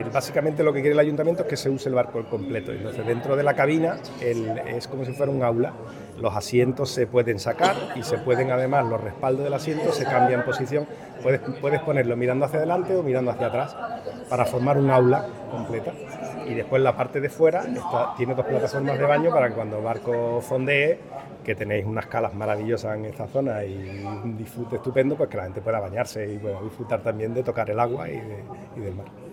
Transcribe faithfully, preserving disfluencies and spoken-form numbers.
Básicamente lo que quiere el ayuntamiento es que se use el barco al completo. Entonces dentro de la cabina el, es como si fuera un aula. Los asientos se pueden sacar y se pueden además, los respaldos del asiento se cambian posición. Puedes, puedes ponerlo mirando hacia adelante o mirando hacia atrás para formar un aula completa. Y después la parte de fuera está, tiene dos plataformas de baño para que cuando el barco fondee, que tenéis unas calas maravillosas en esta zona y un disfrute estupendo, pues que la gente pueda bañarse y pueda disfrutar también de tocar el agua y, de, y del mar.